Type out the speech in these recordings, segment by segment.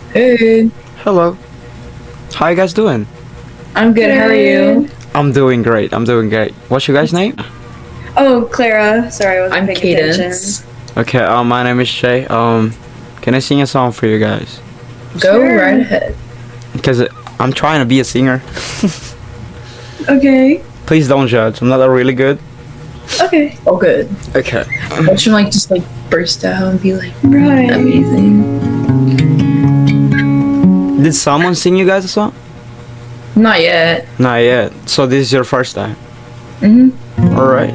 Hey, Hello. How you guys doing? I'm good. How are you? I'm doing great. I'm doing great. What's your guys' name? Oh, Clara. Sorry, I wasn't I'm paying Cadence. attention. Okay. My name is Jay. Can I sing a song for you guys? Go Sure. right ahead. Because I'm trying to be a singer. Okay. Please don't judge. I'm not really good. Okay. Oh, good. Okay. Watch him just burst out and be like Right. amazing. Did someone sing you guys a song? Not yet. Not yet. So this is your first time. Mhm. All right.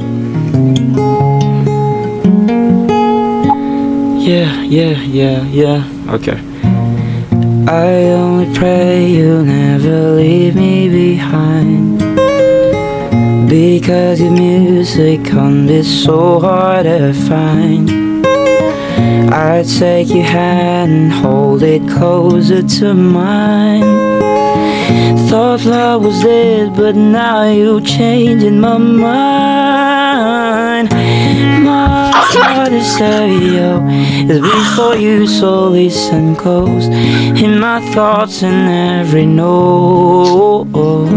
Yeah. Okay. I only pray you never leave me behind, because your music can be so hard to find. I'd take your hand and hold it closer to mine. Thought love was dead, but now you changing my mind. My heart is stereo, is before you, so listen close. In my thoughts and every note.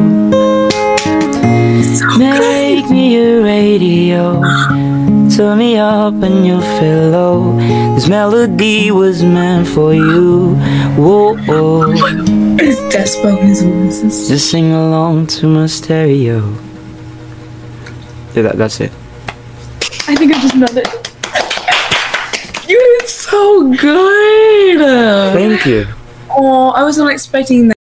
Make me your radio, turn me up and you'll feel low. This melody was meant for you. Whoa. It's Despo his voices. Just sing along to my stereo. Yeah, that's it. I think I just nailed it. You did so good. Thank you. Oh, I was not expecting that.